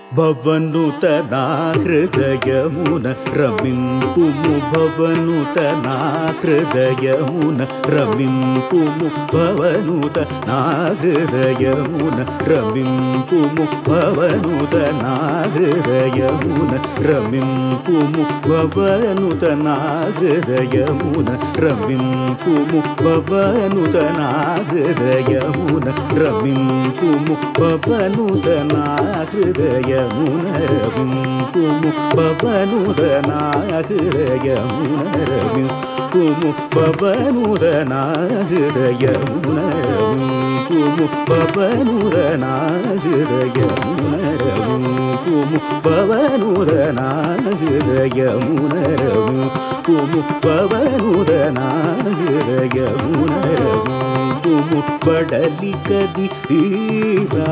భవనుత నా హృదయమున రమింపుము భవనుత నా హృదయమున రమింపుము భవనుత నా హృదయమున రమింపుము భవనుత నా హృదయమున రమింపుము భవనుత నా హృదయమున రమింపుము భవనుత నా హృదయమున రమింపుము భవనుత నా హృదయమున రమింపుము భవనుత నా హృదయమున రమింపుము భవనుత నా హృదయమున రమింపుము భవనుత నా హృదయమున రమింపుము భవనుత నా హృదయమున రమింపుము భవనుత నా హృదయమున రమింపుము బడలి కది ఈరా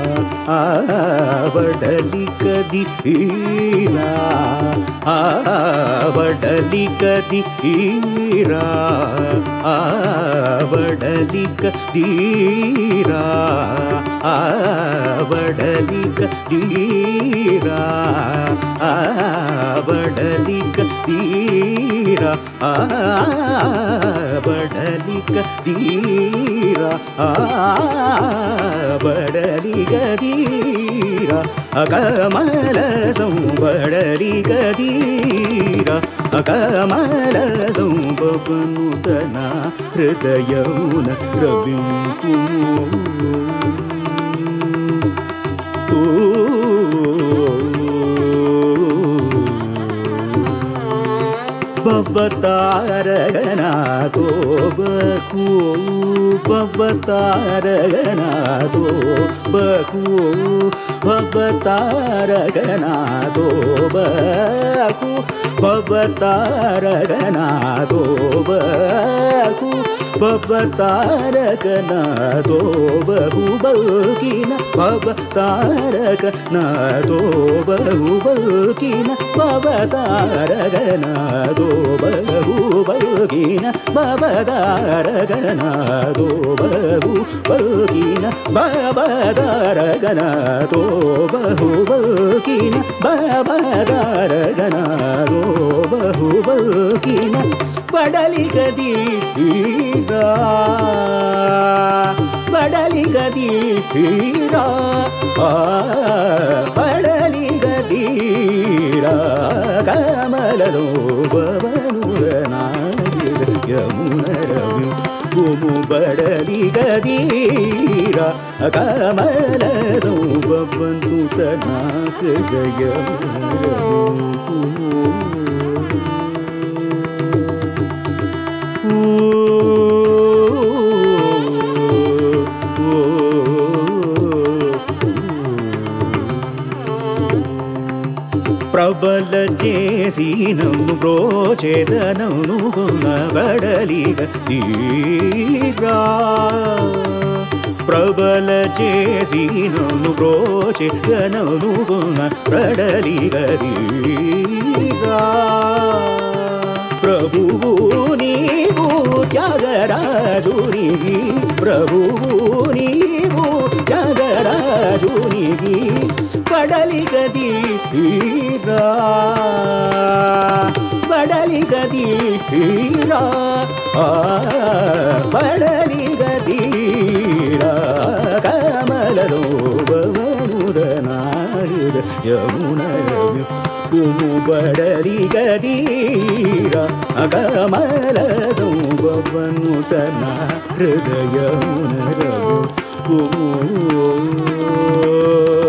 బడలి కది ఈరా బడలి కది ఈరా బడలి కదీరా బడలి కదీరా బడలి కదీరా బడలి కదీరా బడలి కదీరా అకమల సంబడలి కదీరా అకమల సంబనుత నా హృదయమున రవింపుము భవతారగనాతో బహు భవతారగనాతో బహు భవతారగనాతో బహు భవతారగనాతో బహు భవతారగనాతో బహు బల్కిన భవతారగనాతో బహు బల్కిన భవతారగనాతో బహు బల్కిన భవతారగనాతో బహు బల్కిన భవతారగనాతో బహు బల్కిన భవతారగనాతో బహు బల్కిన బడలి కదీరా బడలి కదీరా బడలి కదీరా కమలలో భవనుత నా హృదయమున రమింపుము బడలి కదీరా కమల భవనుత నా హృదయమున రమింపుము ప్రబల చేసి నన్ను బ్రోచేదనను బడలిగ తీరా ప్రబల చేసి నన్ను బ్రోచేదనను బడలిగ తీరా ప్రభువు నీవు త్యాగరాజునికి ప్రభువు నీవు త్యాగరాజునికి బడలి కదీరా బడలి కదీరా బడలి కదీరా కమలలో భవనుత నా హృదయమున రమింపుము బడలి కదీరా కమల భవనుత నా హృదయమున రమింపుము